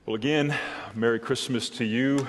Well, again, Merry Christmas to you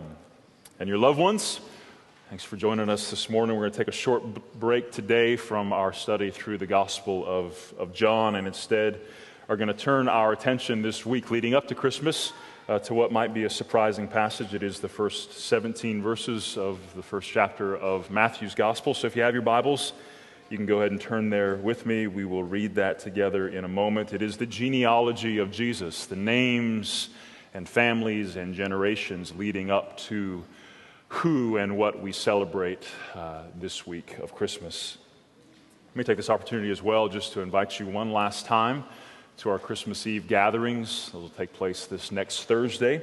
and your loved ones. Thanks for joining us this morning. We're going to take a short break today from our study through the Gospel of John, and instead are going to turn our attention this week leading up to Christmas to what might be a surprising passage. It is the first 17 verses of the first chapter of Matthew's Gospel. So if you have your Bibles, you can go ahead and turn there with me. We will read that together in a moment. It is the genealogy of Jesus, the names and families and generations leading up to who and what we celebrate this week of Christmas. Let me take this opportunity as well just to invite you one last time to our Christmas Eve gatherings. Those will take place this next Thursday.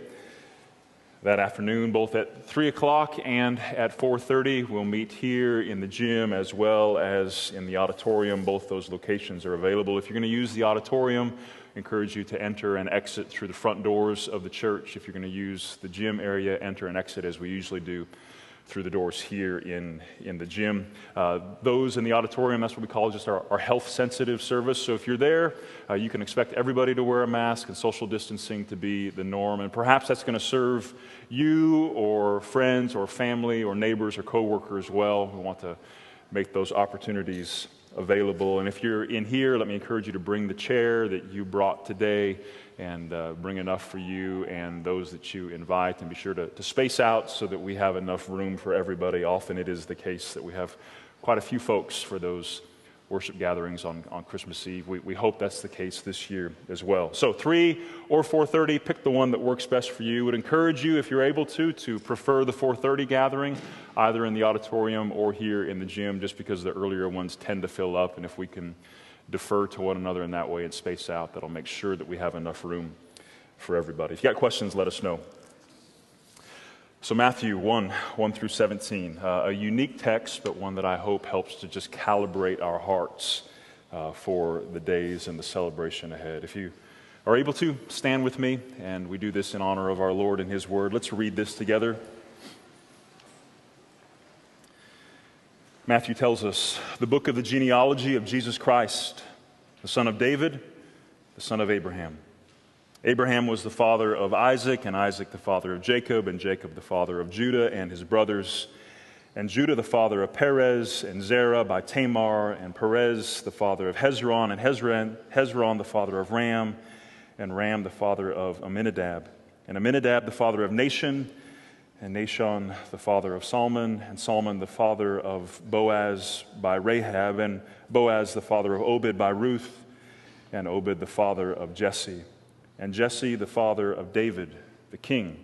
That afternoon, both at 3 o'clock and at 4:30, we'll meet here in the gym as well as in the auditorium. Both those locations are available. If you're going to use the auditorium, I encourage you to enter and exit through the front doors of the church. If you're going to use the gym area, enter and exit as we usually do through the doors here in the gym. Those in the auditorium, that's what we call just our health-sensitive service. So if you're there, you can expect everybody to wear a mask and social distancing to be the norm. And perhaps that's going to serve you or friends or family or neighbors or coworkers well. We want to make those opportunities available. And if you're in here, let me encourage you to bring the chair that you brought today and bring enough for you and those that you invite, and be sure to space out so that we have enough room for everybody. Often it is the case that we have quite a few folks for those worship gatherings on Christmas Eve. We hope that's the case this year as well. So 3 or 4:30, pick the one that works best for you. Would encourage you, if you're able to prefer the 4:30 gathering, either in the auditorium or here in the gym, just because the earlier ones tend to fill up, and if we can defer to one another in that way and space out, that'll make sure that we have enough room for everybody. If you got questions, let us know. So Matthew 1 through 17, a unique text, but one that I hope helps to just calibrate our hearts for the days and the celebration ahead. If you are able to, stand with me, and we do this in honor of our Lord and His Word. Let's read this together. Matthew tells us, the book of the genealogy of Jesus Christ, the son of David, the son of Abraham. Abraham was the father of Isaac, and Isaac the father of Jacob, and Jacob the father of Judah and his brothers, and Judah the father of Perez, and Zerah by Tamar, and Perez the father of Hezron, and Hezron the father of Ram, and Ram the father of Amminadab, and Amminadab the father of Nahshon, and Nahshon the father of Salmon, and Salmon the father of Boaz by Rahab, and Boaz the father of Obed by Ruth, and Obed the father of Jesse, and Jesse the father of David the king.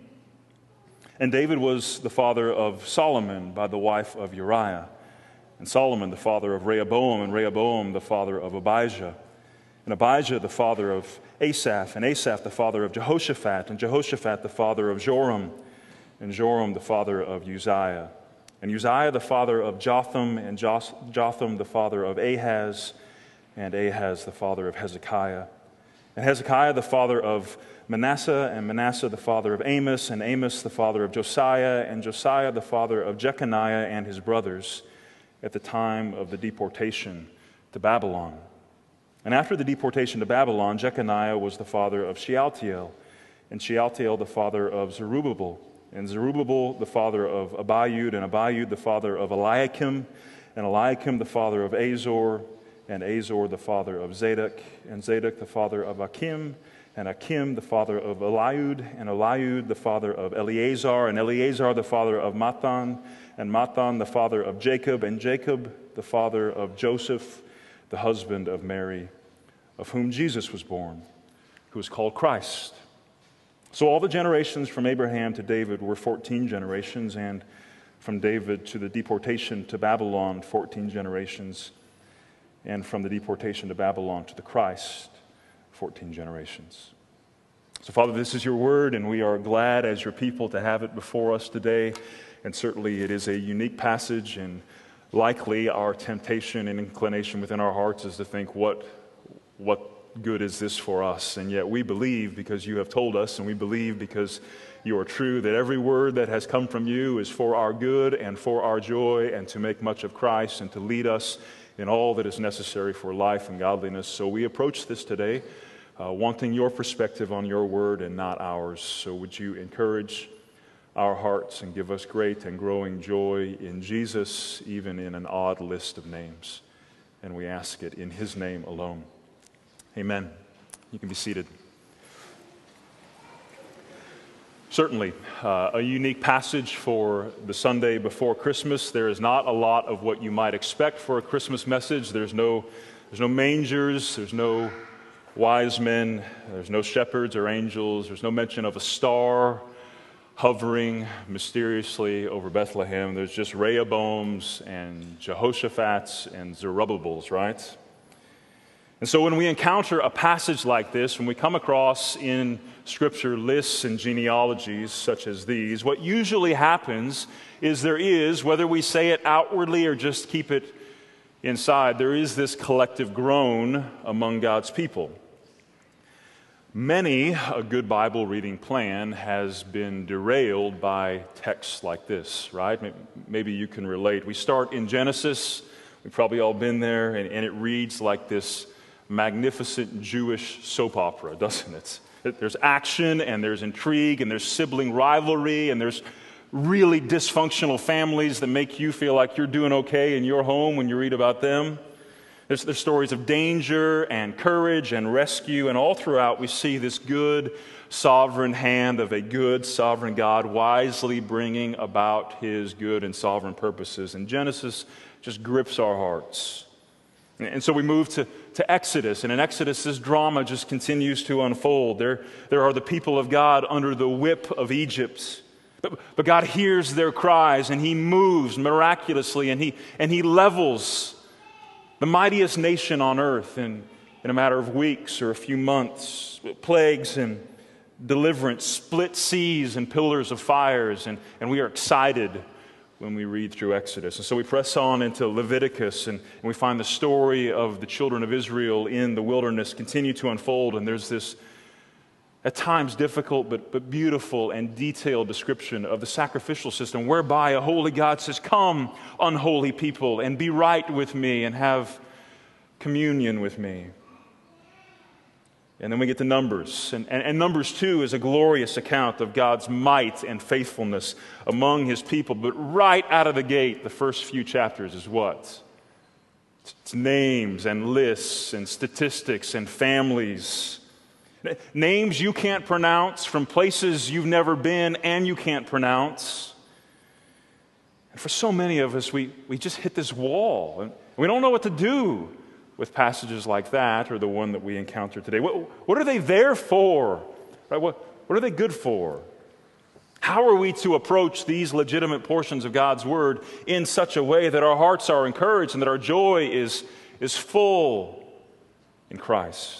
And David was the father of Solomon by the wife of Uriah, and Solomon the father of Rehoboam, and Rehoboam the father of Abijah, and Abijah the father of Asaph, and Asaph the father of Jehoshaphat, and Jehoshaphat the father of Joram, and Joram the father of Uzziah, and Uzziah the father of Jotham, and Jotham the father of Ahaz, and Ahaz the father of Hezekiah, and Hezekiah the father of Manasseh, and Manasseh the father of Amos, and Amos the father of Josiah, and Josiah the father of Jeconiah and his brothers at the time of the deportation to Babylon. And after the deportation to Babylon, Jeconiah was the father of Shealtiel, and Shealtiel the father of Zerubbabel, and Zerubbabel the father of Abiud, and Abiud the father of Eliakim, and Eliakim the father of Azor, and Azor the father of Zadok, and Zadok the father of Achim, and Achim the father of Eliud, and Eliud the father of Eleazar, and Eleazar the father of Matthan, and Matthan the father of Jacob, and Jacob the father of Joseph, the husband of Mary, of whom Jesus was born, who is called Christ. So all the generations from Abraham to David were 14 generations, and from David to the deportation to Babylon, 14 generations, and from the deportation to Babylon to the Christ, 14 generations. So Father, this is your word, and we are glad as your people to have it before us today, and certainly it is a unique passage, and likely our temptation and inclination within our hearts is to think, what good is this for us? And yet we believe because you have told us, and we believe because you are true, that every word that has come from you is for our good and for our joy, and to make much of Christ and to lead us in all that is necessary for life and godliness. So we approach this today wanting your perspective on your word and not ours. So would you encourage our hearts and give us great and growing joy in Jesus, even in an odd list of names. And we ask it in his name alone. Amen. You can be seated. Certainly, a unique passage for the Sunday before Christmas. There is not a lot of what you might expect for a Christmas message. There's no mangers, there's no wise men, there's no shepherds or angels, there's no mention of a star hovering mysteriously over Bethlehem. There's just Rehoboams and Jehoshaphat's and Zerubbabels, right? And so when we encounter a passage like this, when we come across in Scripture lists and genealogies such as these, what usually happens is there is, whether we say it outwardly or just keep it inside, there is this collective groan among God's people. Many a good Bible reading plan has been derailed by texts like this, right? Maybe you can relate. We start in Genesis. We've probably all been there, and it reads like this magnificent Jewish soap opera, doesn't it? There's action, and there's intrigue, and there's sibling rivalry, and there's really dysfunctional families that make you feel like you're doing okay in your home when you read about them. There's stories of danger and courage and rescue, and all throughout we see this good, sovereign hand of a good, sovereign God wisely bringing about his good and sovereign purposes. And Genesis just grips our hearts. And so we move to Exodus, and in Exodus this drama just continues to unfold. There are the people of God under the whip of Egypt. But God hears their cries, and he moves miraculously, and he levels the mightiest nation on earth in a matter of weeks or a few months. Plagues and deliverance, split seas and pillars of fires, and we are excited when we read through Exodus. And so we press on into Leviticus, and we find the story of the children of Israel in the wilderness continue to unfold, and there's this at times difficult but beautiful and detailed description of the sacrificial system whereby a holy God says, "Come, unholy people, and be right with me and have communion with me." And then we get to Numbers. And Numbers 2 is a glorious account of God's might and faithfulness among his people. But right out of the gate, the first few chapters is what? It's names and lists and statistics and families. Names you can't pronounce from places you've never been and you can't pronounce. And for so many of us, we just hit this wall. And we don't know what to do with passages like that or the one that we encounter today. What are they there for? Right? What are they good for? How are we to approach these legitimate portions of God's Word in such a way that our hearts are encouraged and that our joy is full in Christ?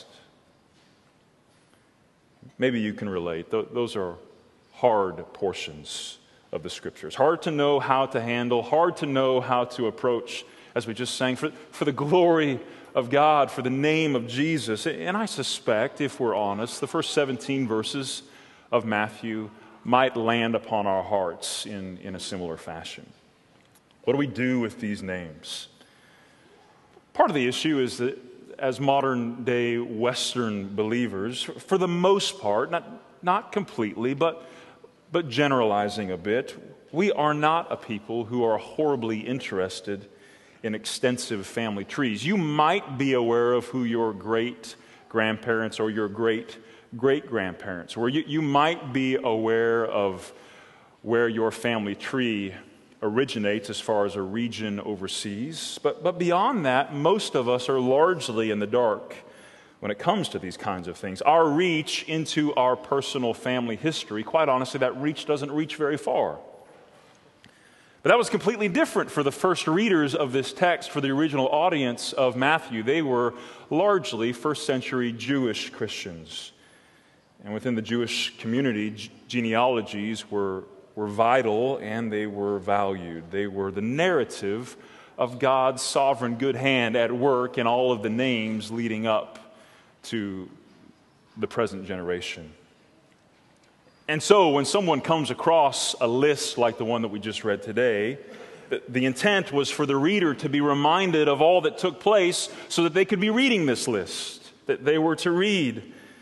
Maybe you can relate. Those are hard portions of the Scriptures. Hard to know how to handle, hard to know how to approach, as we just sang, for the glory of God, for the name of Jesus. And I suspect, if we're honest, the first 17 verses of Matthew might land upon our hearts in a similar fashion. What do we do with these names? Part of the issue is that as modern-day Western believers, for the most part, not completely, but generalizing a bit, we are not a people who are horribly interested in extensive family trees. You might be aware of who your great-grandparents or your great-great-grandparents were. You might be aware of where your family tree originates as far as a region overseas. But beyond that, most of us are largely in the dark when it comes to these kinds of things. Our reach into our personal family history, quite honestly, that reach doesn't reach very far. But that was completely different for the first readers of this text, for the original audience of Matthew. They were largely first century Jewish Christians. And within the Jewish community, genealogies were vital and they were valued. They were the narrative of God's sovereign good hand at work in all of the names leading up to the present generation. And so when someone comes across a list like the one that we just read today, the intent was for the reader to be reminded of all that took place so that they could be reading this list, that they were to read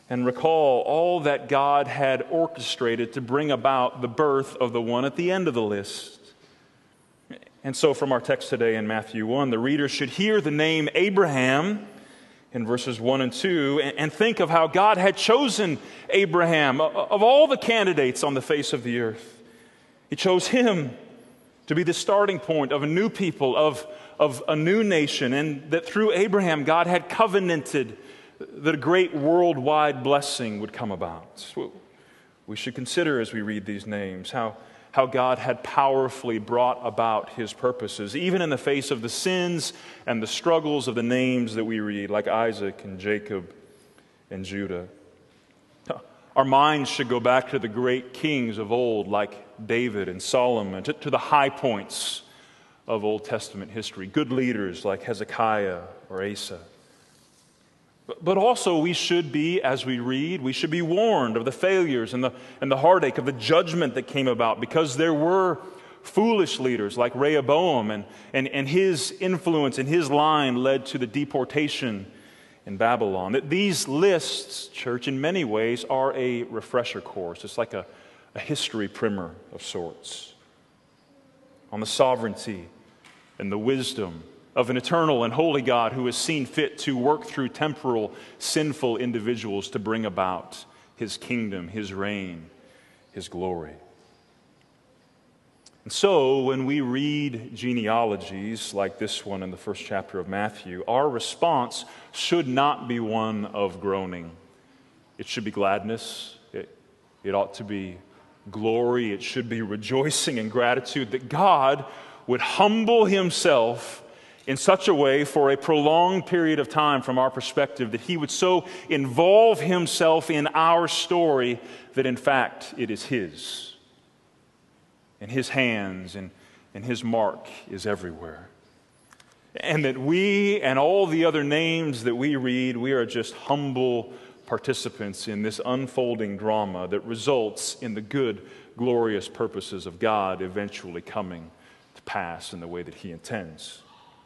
and recall all that God had orchestrated to bring about the birth of the one at the end of the list. And so from our text today in Matthew 1, the reader should hear the name Abraham in verses 1 and 2 and think of how God had chosen Abraham of all the candidates on the face of the earth. He chose him to be the starting point of a new people, of a new nation, and that through Abraham God had covenanted that a great worldwide blessing would come about. We should consider as we read these names how God had powerfully brought about his purposes, even in the face of the sins and the struggles of the names that we read, like Isaac and Jacob and Judah. Our minds should go back to the great kings of old, like David and Solomon, to the high points of Old Testament history, good leaders like Hezekiah or Asa. But also we should be, as we read, we should be warned of the failures and the heartache of the judgment that came about, because there were foolish leaders like Rehoboam, and his influence and his line led to the deportation in Babylon. These lists, church, in many ways are a refresher course. It's like a history primer of sorts on the sovereignty and the wisdom of an eternal and holy God who has seen fit to work through temporal, sinful individuals to bring about his kingdom, his reign, his glory. And so, when we read genealogies like this one in the first chapter of Matthew, our response should not be one of groaning. It should be gladness. It ought to be glory. It should be rejoicing and gratitude that God would humble himself in such a way for a prolonged period of time from our perspective, that he would so involve himself in our story that in fact it is his. And his hands and his mark is everywhere. And that we and all the other names that we read, we are just humble participants in this unfolding drama that results in the good, glorious purposes of God eventually coming to pass in the way that he intends.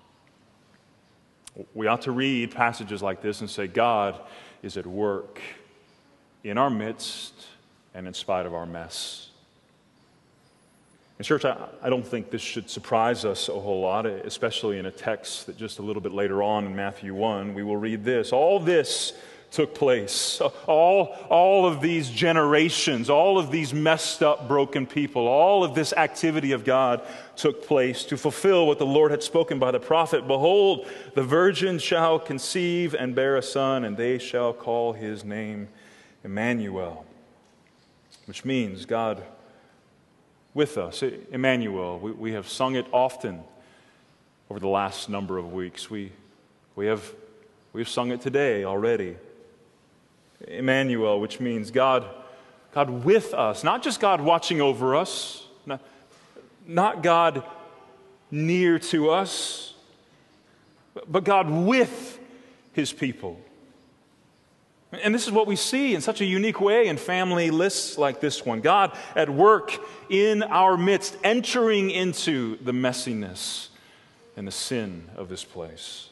We ought to read passages like this and say, God is at work in our midst and in spite of our mess. And church, I don't think this should surprise us a whole lot, especially in a text that just a little bit later on in Matthew 1, we will read this. All this took place. All of these generations, all of these messed up, broken people, all of this activity of God took place to fulfill what the Lord had spoken by the prophet. Behold, the virgin shall conceive and bear a son, and they shall call his name Emmanuel, which means God with us. Emmanuel, we have sung it often over the last number of weeks. We've sung it today already. Emmanuel, which means God with us, not just God watching over us, not God near to us, but God with his people. And this is what we see in such a unique way in family lists like this one. God at work in our midst, entering into the messiness and the sin of this place.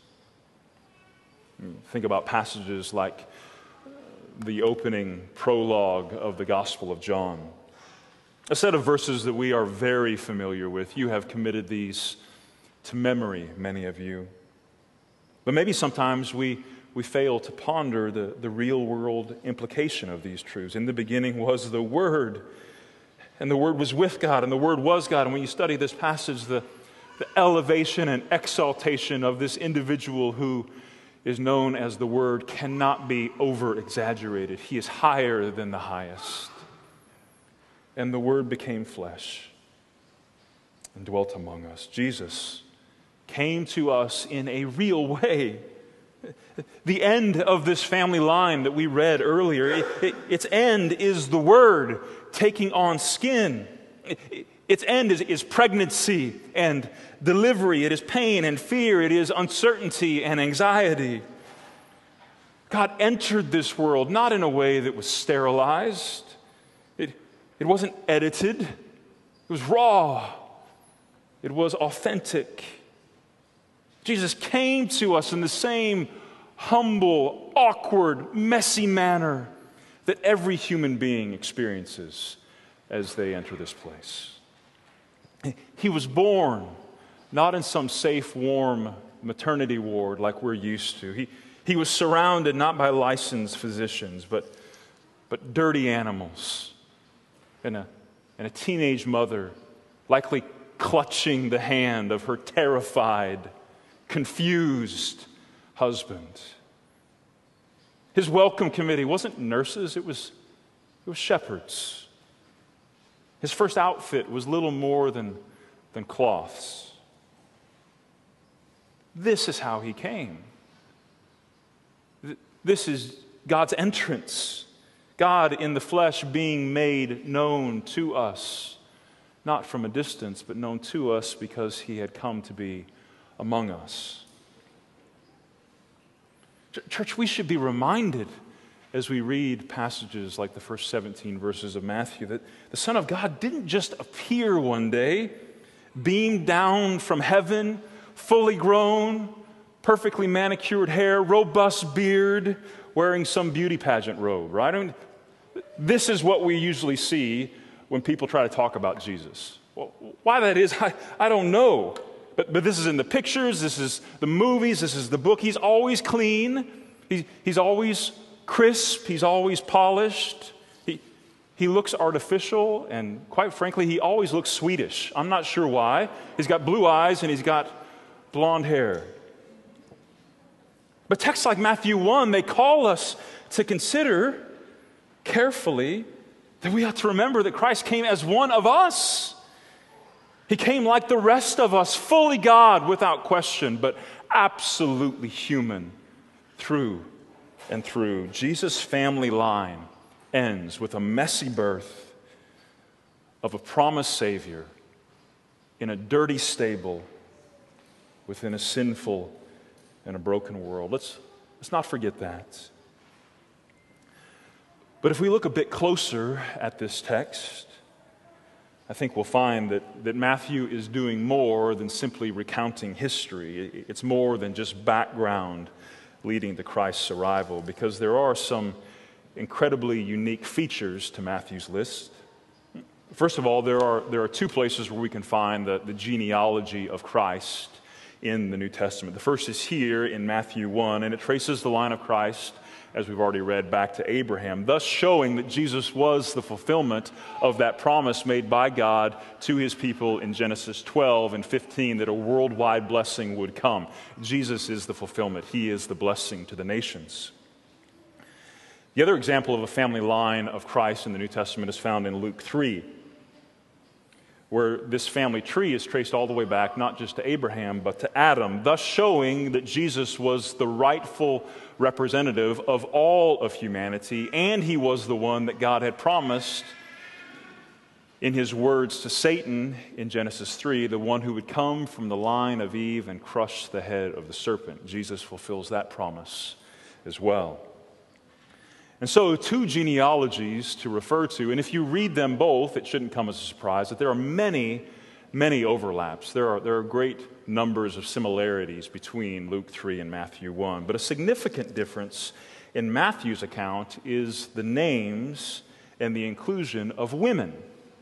Think about passages like the opening prologue of the Gospel of John. A set of verses that we are very familiar with. You have committed these to memory, many of you. But maybe sometimes we fail to ponder the real-world implication of these truths. In the beginning was the Word, and the Word was with God, and the Word was God. And when you study this passage, the elevation and exaltation of this individual who is known as the Word cannot be over-exaggerated. He is higher than the highest. And the Word became flesh and dwelt among us. Jesus came to us in a real way. The end of this family line that we read earlier, its end is the Word taking on skin. Its end is pregnancy and delivery. It is pain and fear. It is uncertainty and anxiety. God entered this world not in a way that was sterilized. It wasn't edited. It was raw. It was authentic. Jesus came to us in the same humble, awkward, messy manner that every human being experiences as they enter this place. He was born not in some safe, warm maternity ward like we're used to. He was surrounded not by licensed physicians, but dirty animals, and a teenage mother likely clutching the hand of her terrified, confused husband. His welcome committee wasn't nurses, it was shepherds. His first outfit was little more than cloths. This is how he came. This is God's entrance. God in the flesh being made known to us, not from a distance, but known to us because he had come to be among us. Church, we should be reminded as we read passages like the first 17 verses of Matthew that the Son of God didn't just appear one day, beamed down from heaven, fully grown, perfectly manicured hair, robust beard, wearing some beauty pageant robe, right? I mean, this is what we usually see when people try to talk about Jesus. Well, why that is, I don't know. But this is in the pictures, this is the movies, this is the book. He's always clean. He's always crisp. He's always polished. He looks artificial, and quite frankly, he always looks Swedish. I'm not sure why. He's got blue eyes and he's got blonde hair. But texts like Matthew 1, they call us to consider carefully that we have to remember that Christ came as one of us. He came like the rest of us, fully God without question, but absolutely human through and through. Jesus' family line ends with a messy birth of a promised Savior in a dirty stable within a sinful and a broken world. Let's not forget that. But if we look a bit closer at this text, I think we'll find that Matthew is doing more than simply recounting history. It's more than just background leading to Christ's arrival, because there are some incredibly unique features to Matthew's list. First of all, there are two places where we can find the genealogy of Christ in the New Testament. The first is here in Matthew 1, and it traces the line of Christ, as we've already read, back to Abraham, thus showing that Jesus was the fulfillment of that promise made by God to his people in Genesis 12 and 15 that a worldwide blessing would come. Jesus is the fulfillment. He is the blessing to the nations. The other example of a family line of Christ in the New Testament is found in Luke 3, where this family tree is traced all the way back, not just to Abraham, but to Adam, thus showing that Jesus was the rightful representative of all of humanity, and he was the one that God had promised in his words to Satan in Genesis 3, the one who would come from the line of Eve and crush the head of the serpent. Jesus fulfills that promise as well. And so, two genealogies to refer to, and if you read them both, it shouldn't come as a surprise that there are many, many overlaps. There are great numbers of similarities between Luke 3 and Matthew 1. But a significant difference in Matthew's account is the names and the inclusion of women.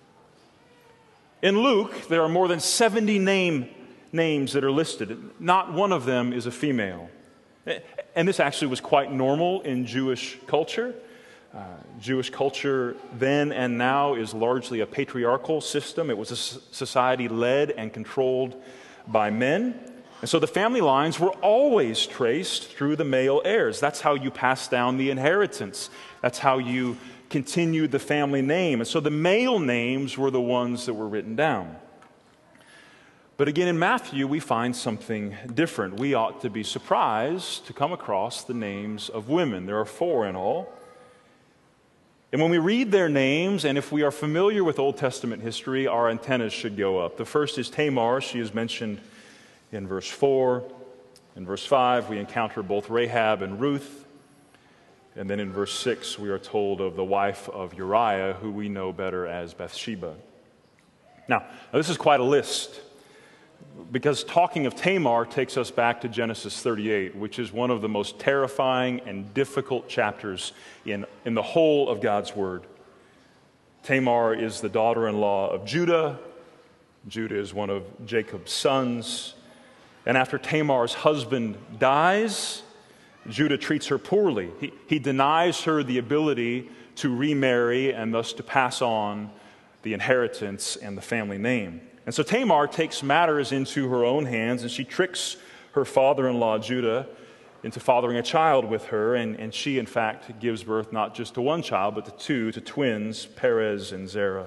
In Luke, there are more than 70 names that are listed. Not one of them is a female. And this actually was quite normal in Jewish culture. Jewish culture then and now is largely a patriarchal system. It was a society led and controlled by men. And so the family lines were always traced through the male heirs. That's how you pass down the inheritance. That's how you continued the family name. And so the male names were the ones that were written down. But again, in Matthew, we find something different. We ought to be surprised to come across the names of women. There are 4 in all. And when we read their names, and if we are familiar with Old Testament history, our antennas should go up. The first is Tamar. She is mentioned in verse 4. In verse 5, we encounter both Rahab and Ruth. And then in verse 6, we are told of the wife of Uriah, who we know better as Bathsheba. Now this is quite a list. because talking of Tamar takes us back to Genesis 38, which is one of the most terrifying and difficult chapters in the whole of God's Word. Tamar is the daughter-in-law of Judah. Judah is one of Jacob's sons. And after Tamar's husband dies, Judah treats her poorly. He denies her the ability to remarry and thus to pass on the inheritance and the family name. And so Tamar takes matters into her own hands, and she tricks her father-in-law Judah into fathering a child with her, and she, in fact, gives birth not just to one child, but to twins, Perez and Zerah.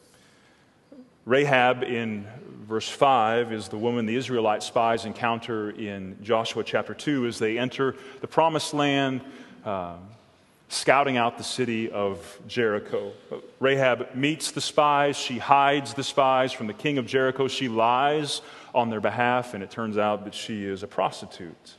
Rahab, in verse 5, is the woman the Israelite spies encounter in Joshua chapter 2 as they enter the promised land, scouting out the city of Jericho. Rahab meets the spies. She hides the spies from the king of Jericho. She lies on their behalf, and it turns out that she is a prostitute.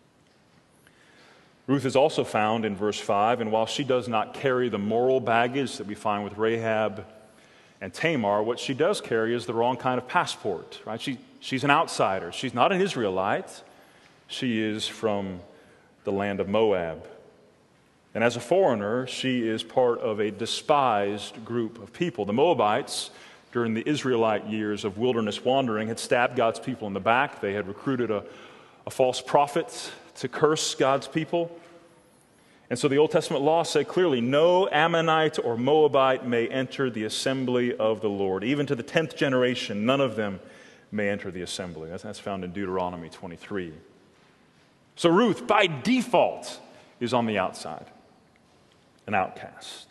Ruth is also found in verse 5, and while she does not carry the moral baggage that we find with Rahab and Tamar, what she does carry is the wrong kind of passport, right? She's an outsider. She's not an Israelite. She is from the land of Moab. And as a foreigner, she is part of a despised group of people. The Moabites, during the Israelite years of wilderness wandering, had stabbed God's people in the back. They had recruited a false prophet to curse God's people. And so the Old Testament law said clearly, no Ammonite or Moabite may enter the assembly of the Lord. Even to the 10th generation, none of them may enter the assembly. That's found in Deuteronomy 23. So Ruth, by default, is on the outside, an outcast.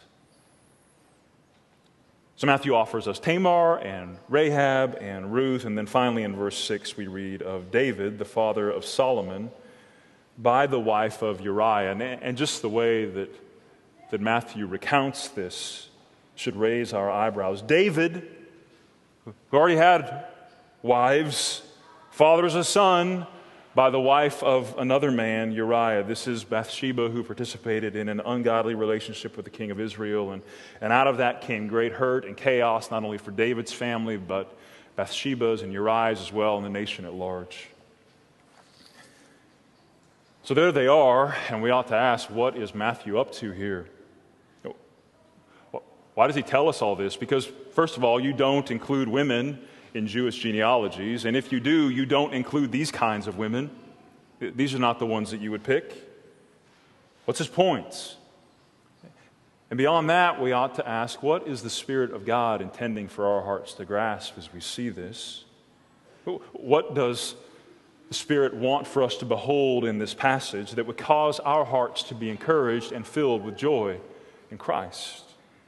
So Matthew offers us Tamar and Rahab and Ruth, and then finally in verse 6 we read of David, the father of Solomon, by the wife of Uriah. And just the way that Matthew recounts this should raise our eyebrows. David, who already had wives, fathers a son by the wife of another man, Uriah. This is Bathsheba, who participated in an ungodly relationship with the king of Israel. And out of that came great hurt and chaos, not only for David's family, but Bathsheba's and Uriah's as well, and the nation at large. So there they are, and we ought to ask, what is Matthew up to here? Why does he tell us all this? Because, first of all, you don't include women in Jewish genealogies, and if you do, you don't include these kinds of women. These are not the ones that you would pick. What's his point? And beyond that, we ought to ask, what is the Spirit of God intending for our hearts to grasp as we see this? What does the Spirit want for us to behold in this passage that would cause our hearts to be encouraged and filled with joy in Christ?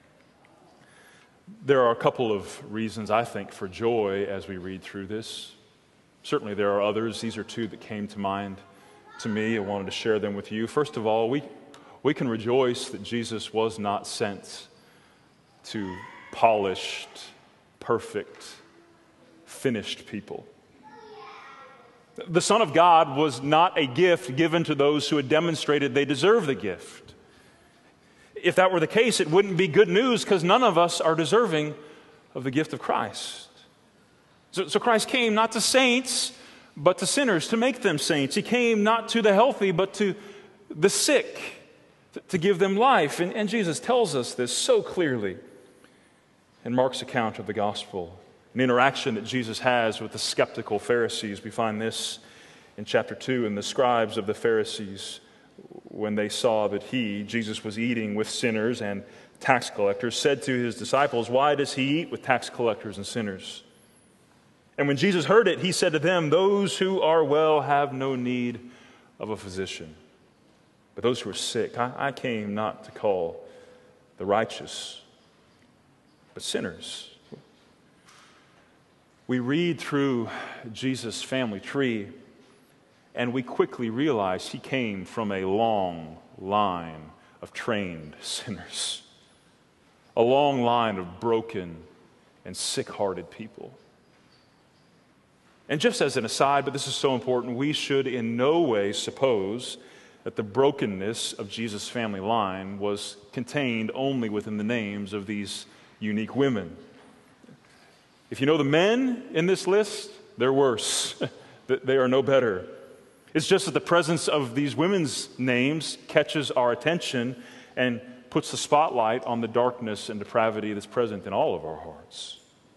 There are a couple of reasons, I think, for joy as we read through this. Certainly there are others. These are two that came to mind to me. I wanted to share them with you. First of all, we can rejoice that Jesus was not sent to polished, perfect, finished people. The Son of God was not a gift given to those who had demonstrated they deserve the gift. If that were the case, it wouldn't be good news because none of us are deserving of the gift of Christ. So Christ came not to saints, but to sinners, to make them saints. He came not to the healthy, but to the sick, to give them life. And Jesus tells us this so clearly in Mark's account of the gospel. An interaction that Jesus has with the skeptical Pharisees. We find this in chapter 2, in the scribes of the Pharisees, when they saw that Jesus, was eating with sinners and tax collectors, said to his disciples, "Why does he eat with tax collectors and sinners?" And when Jesus heard it, he said to them, "Those who are well have no need of a physician, but those who are sick. I came not to call the righteous, but sinners." We read through Jesus' family tree, and we quickly realize he came from a long line of trained sinners, a long line of broken and sick-hearted people. And just as an aside, but this is so important, we should in no way suppose that the brokenness of Jesus' family line was contained only within the names of these unique women. If you know the men in this list, they're worse. They are no better. It's just that the presence of these women's names catches our attention and puts the spotlight on the darkness and depravity that's present in all of our hearts.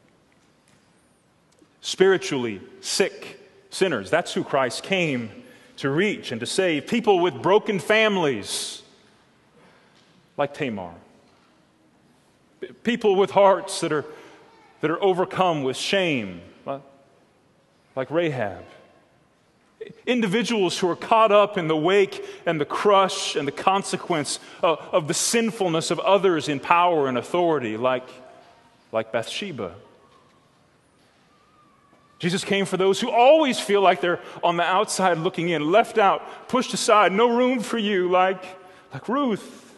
Spiritually sick sinners, that's who Christ came to reach and to save. People with broken families, like Tamar. People with hearts that are overcome with shame, like Rahab. Individuals who are caught up in the wake and the crush and the consequence of the sinfulness of others in power and authority, like Bathsheba. Jesus came for those who always feel like they're on the outside looking in, left out, pushed aside, no room for you, like Ruth.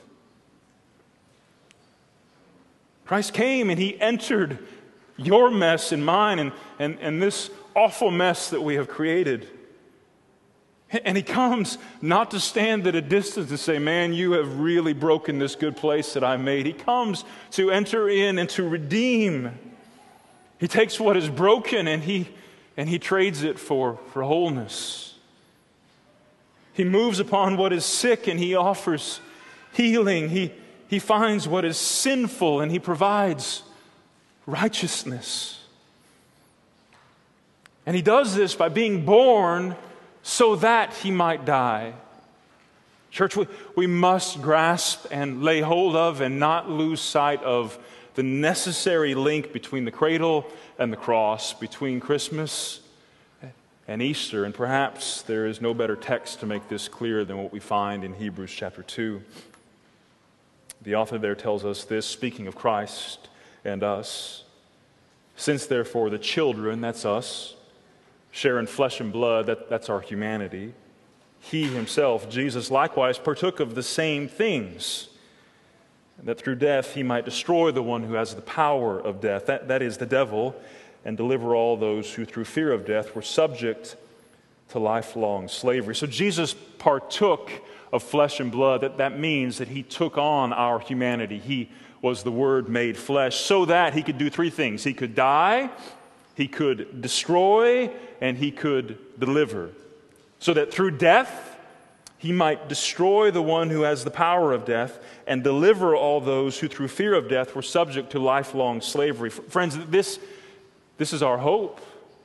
Christ came and he entered your mess and mine and this awful mess that we have created. And he comes not to stand at a distance and say, man, you have really broken this good place that I made. He comes to enter in and to redeem. He takes what is broken and he trades it for wholeness. He moves upon what is sick and he offers healing. He finds what is sinful and he provides righteousness. And he does this by being born so that he might die. Church, we must grasp and lay hold of and not lose sight of the necessary link between the cradle and the cross, between Christmas and Easter. And perhaps there is no better text to make this clear than what we find in Hebrews chapter 2. The author there tells us this, speaking of Christ and us. Since therefore the children, that's us, share in flesh and blood, that's our humanity, he himself, Jesus, likewise partook of the same things, that through death he might destroy the one who has the power of death, that is the devil, and deliver all those who through fear of death were subject to lifelong slavery. So Jesus partook of flesh and blood. That means that he took on our humanity. He was the Word made flesh so that he could do three things. He could die, he could destroy, and he could deliver. So that through death, he might destroy the one who has the power of death and deliver all those who through fear of death were subject to lifelong slavery. Friends, this is our hope.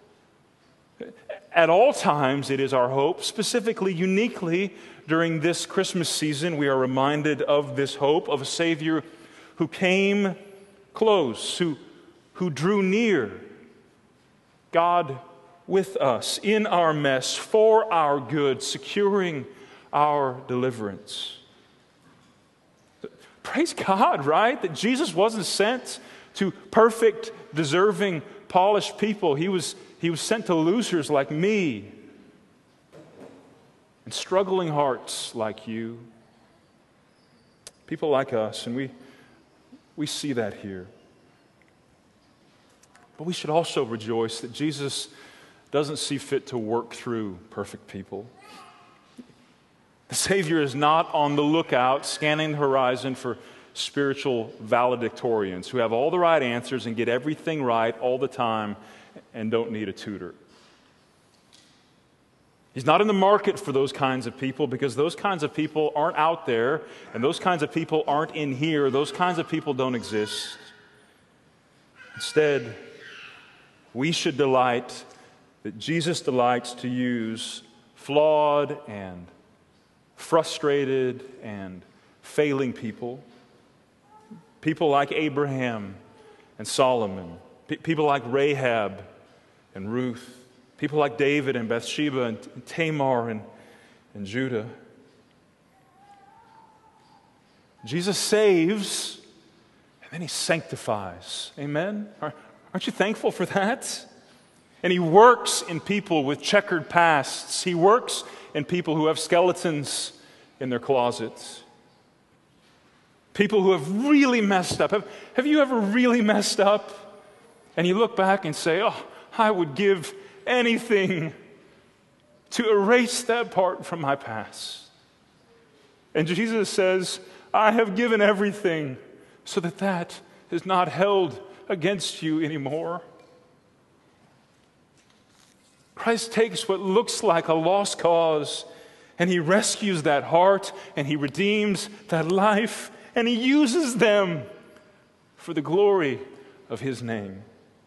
At all times, it is our hope. Specifically, uniquely, during this Christmas season, we are reminded of this hope of a Savior who came close, who drew near. God with us in our mess, for our good, securing our deliverance. Praise God, right? That Jesus wasn't sent to perfect, deserving, polished people. He was sent to losers like me and struggling hearts like you. People like us, and we see that here. But we should also rejoice that Jesus doesn't see fit to work through perfect people. The Savior is not on the lookout, scanning the horizon for spiritual valedictorians who have all the right answers and get everything right all the time and don't need a tutor. He's not in the market for those kinds of people because those kinds of people aren't out there and those kinds of people aren't in here. Those kinds of people don't exist. Instead, we should delight that Jesus delights to use flawed and frustrated and failing people. People like Abraham and Solomon. People like Rahab and Ruth. People like David and Bathsheba and Tamar and Judah. Jesus saves and then he sanctifies. Amen? Aren't you thankful for that? And he works in people with checkered pasts. He works in people who have skeletons in their closets. People who have really messed up. Have you ever really messed up? And you look back and say, oh, I would give anything to erase that part from my past. And Jesus says, I have given everything so that that is not held against you anymore. Christ takes what looks like a lost cause, and he rescues that heart, and he redeems that life, and he uses them for the glory of his name.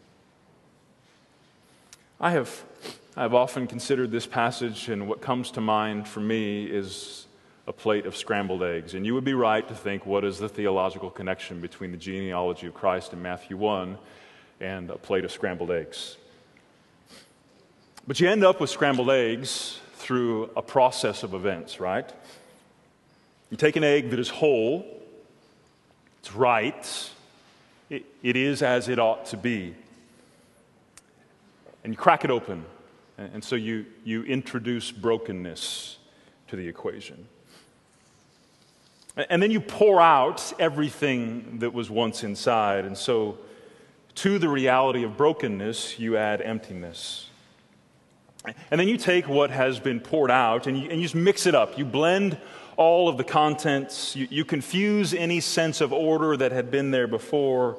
I have often considered this passage, and what comes to mind for me is a plate of scrambled eggs. And you would be right to think, what is the theological connection between the genealogy of Christ in Matthew 1 and a plate of scrambled eggs? But you end up with scrambled eggs through a process of events, right? You take an egg that is whole, it's right, it is as it ought to be, and you crack it open, and so you introduce brokenness to the equation. And then you pour out everything that was once inside, and so to the reality of brokenness, you add emptiness. And then you take what has been poured out and you just mix it up. You blend all of the contents. You confuse any sense of order that had been there before.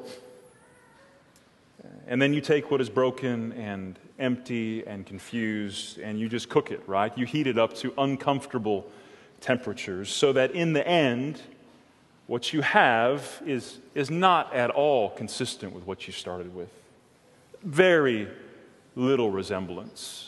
And then you take what is broken and empty and confused and you just cook it, right? You heat it up to uncomfortable temperatures so that in the end, what you have is not at all consistent with what you started with. Very little resemblance.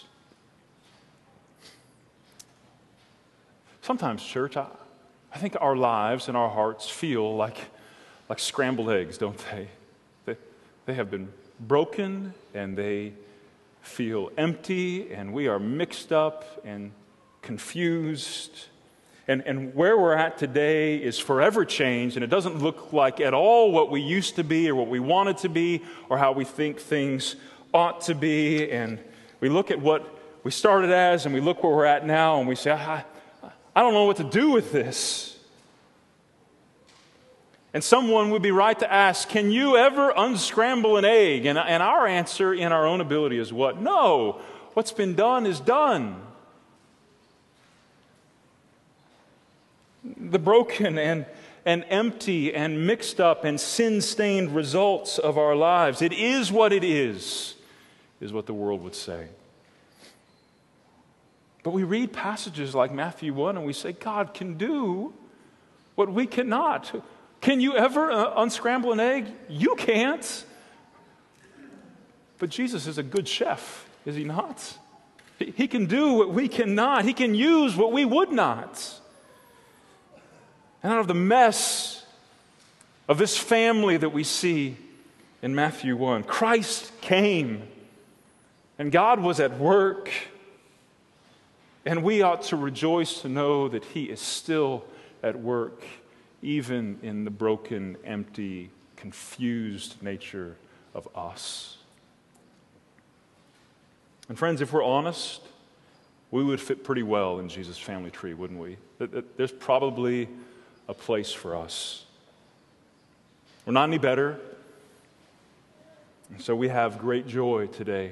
Sometimes, church, I think our lives and our hearts feel like scrambled eggs, don't they? They have been broken and they feel empty and we are mixed up and confused. And where we're at today is forever changed, and it doesn't look like at all what we used to be or what we wanted to be or how we think things ought to be. And we look at what we started as and we look where we're at now and we say, I don't know what to do with this. And someone would be right to ask, can you ever unscramble an egg? And our answer in our own ability is what? No. What's been done is done. The broken and empty and mixed up and sin-stained results of our lives. It is what it is what the world would say. But we read passages like Matthew 1 and we say, God can do what we cannot. Can you ever unscramble an egg? You can't. But Jesus is a good chef, is he not? He can do what we cannot. He can use what we would not. And out of the mess of this family that we see in Matthew 1, Christ came and God was at work. And we ought to rejoice to know that he is still at work, even in the broken, empty, confused nature of us. And friends, if we're honest, we would fit pretty well in Jesus' family tree, wouldn't we? There's probably a place for us. We're not any better. And so we have great joy today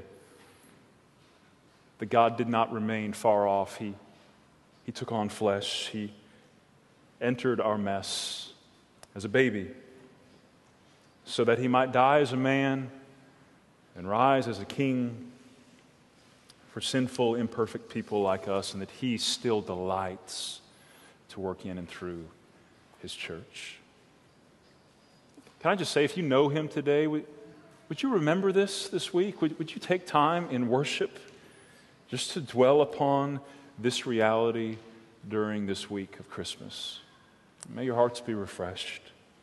that God did not remain far off. He took on flesh. He entered our mess as a baby so that he might die as a man and rise as a king for sinful, imperfect people like us, and that he still delights to work in and through his church. Can I just say, if you know him today, would you remember this week? Would you take time in worship just to dwell upon this reality during this week of Christmas? May your hearts be refreshed.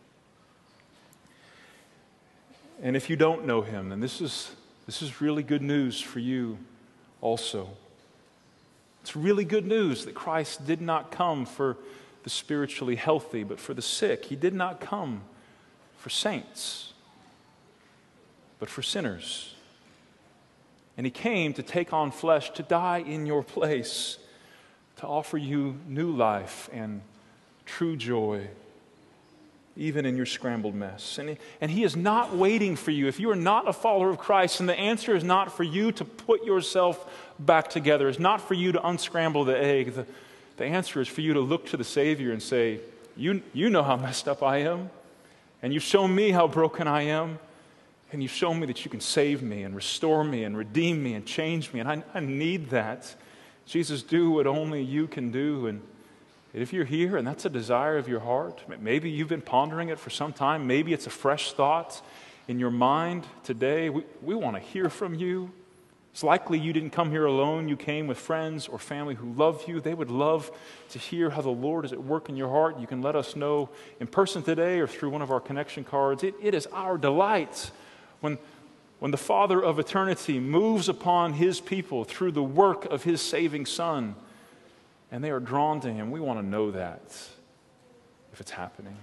And if you don't know him, then this is really good news for you also. It's really good news that Christ did not come for the spiritually healthy, but for the sick. He did not come for saints, but for sinners. And he came to take on flesh, to die in your place, to offer you new life and true joy, even in your scrambled mess. And he is not waiting for you. If you are not a follower of Christ, and the answer is not for you to put yourself back together, it's not for you to unscramble the egg. The answer is for you to look to the Savior and say, you know how messed up I am, and you've shown me how broken I am, And you've shown me that you can save me and restore me and redeem me and change me. And I need that. Jesus, do what only you can do. And if you're here and that's a desire of your heart, maybe you've been pondering it for some time. Maybe it's a fresh thought in your mind today. We want to hear from you. It's likely you didn't come here alone. You came with friends or family who love you. They would love to hear how the Lord is at work in your heart. You can let us know in person today or through one of our connection cards. It is our delight when the Father of eternity moves upon His people through the work of His saving Son, and they are drawn to Him. We want to know that if it's happening.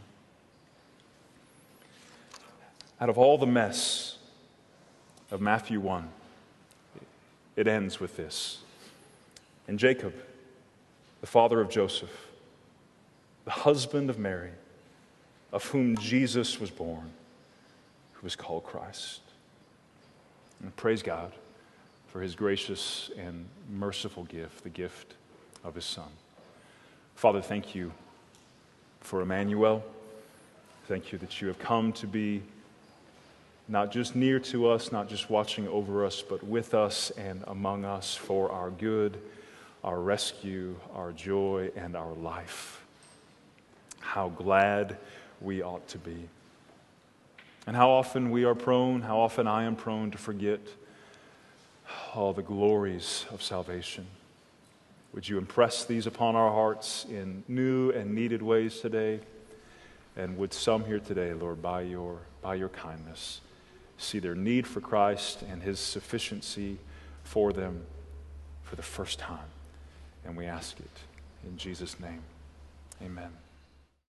Out of all the mess of Matthew 1, it ends with this. And Jacob, the father of Joseph, the husband of Mary, of whom Jesus was born, who was called Christ. And praise God for His gracious and merciful gift, the gift of His Son. Father, thank you for Emmanuel. Thank you that you have come to be not just near to us, not just watching over us, but with us and among us for our good, our rescue, our joy, and our life. How glad we ought to be. And how often how often I am prone to forget all the glories of salvation. Would you impress these upon our hearts in new and needed ways today? And would some here today, Lord, by your kindness, see their need for Christ and His sufficiency for them for the first time. And we ask it in Jesus' name. Amen.